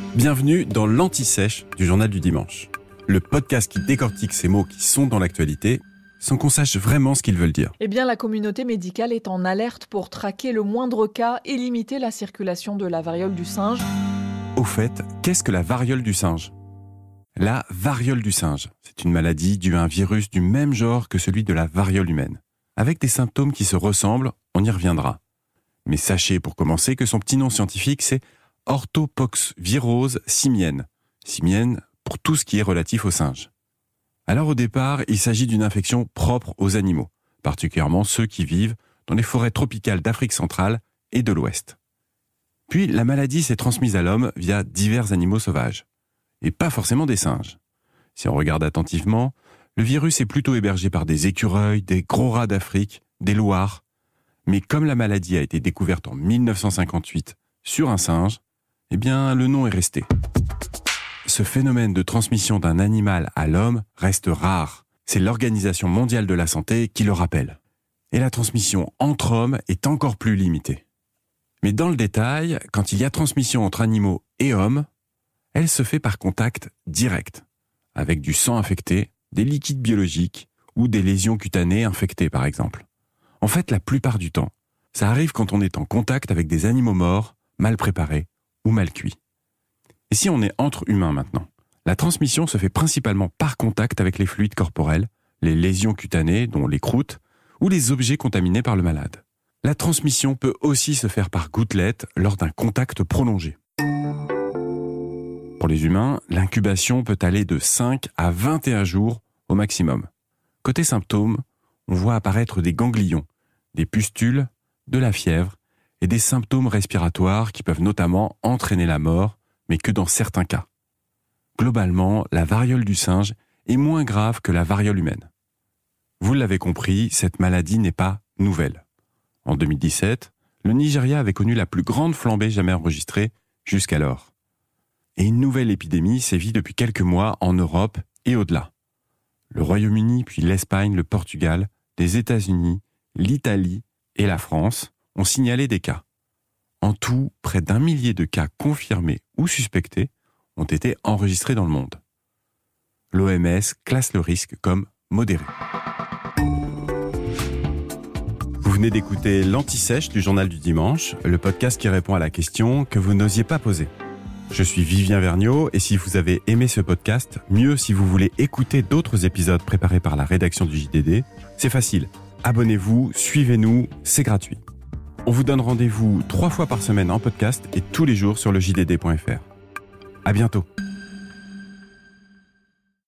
Bienvenue dans l'Anti-Sèche du Journal du Dimanche, le podcast qui décortique ces mots qui sont dans l'actualité sans qu'on sache vraiment ce qu'ils veulent dire. Eh bien, la communauté médicale est en alerte pour traquer le moindre cas et limiter la circulation de la variole du singe. Au fait, qu'est-ce que la variole du singe ? La variole du singe, c'est une maladie due à un virus du même genre que celui de la variole humaine. Avec des symptômes qui se ressemblent, on y reviendra. Mais sachez pour commencer que son petit nom scientifique, c'est orthopoxvirose simienne. Simienne pour tout ce qui est relatif aux singes. Alors au départ, il s'agit d'une infection propre aux animaux, particulièrement ceux qui vivent dans les forêts tropicales d'Afrique centrale et de l'Ouest. Puis la maladie s'est transmise à l'homme via divers animaux sauvages, et pas forcément des singes. Si on regarde attentivement, le virus est plutôt hébergé par des écureuils, des gros rats d'Afrique, des loirs. Mais comme la maladie a été découverte en 1958 sur un singe, eh bien le nom est resté. Ce phénomène de transmission d'un animal à l'homme reste rare. C'est l'Organisation mondiale de la santé qui le rappelle. Et la transmission entre hommes est encore plus limitée. Mais dans le détail, quand il y a transmission entre animaux et hommes, elle se fait par contact direct, avec du sang infecté, des liquides biologiques ou des lésions cutanées infectées par exemple. En fait, la plupart du temps, ça arrive quand on est en contact avec des animaux morts, mal préparés ou mal cuits. Et si on est entre humains maintenant, la transmission se fait principalement par contact avec les fluides corporels, les lésions cutanées, dont les croûtes, ou les objets contaminés par le malade. La transmission peut aussi se faire par gouttelettes lors d'un contact prolongé. Pour les humains, l'incubation peut aller de 5 à 21 jours au maximum. Côté symptômes, on voit apparaître des ganglions, des pustules, de la fièvre et des symptômes respiratoires qui peuvent notamment entraîner la mort, mais que dans certains cas. Globalement, la variole du singe est moins grave que la variole humaine. Vous l'avez compris, cette maladie n'est pas nouvelle. En 2017, le Nigeria avait connu la plus grande flambée jamais enregistrée jusqu'alors. Et une nouvelle épidémie sévit depuis quelques mois en Europe et au-delà. Le Royaume-Uni, puis l'Espagne, le Portugal, les États-Unis, l'Italie et la France ont signalé des cas. En tout, près d'1 millier de cas confirmés ou suspectés ont été enregistrés dans le monde. L'OMS classe le risque comme modéré. Vous venez d'écouter l'Anti-Sèche du Journal du Dimanche, le podcast qui répond à la question que vous n'osiez pas poser. Je suis Vivien Vergniaud et si vous avez aimé ce podcast, mieux si vous voulez écouter d'autres épisodes préparés par la rédaction du JDD, c'est facile. Abonnez-vous, suivez-nous, c'est gratuit. On vous donne rendez-vous 3 fois par semaine en podcast et tous les jours sur le JDD.fr. À bientôt.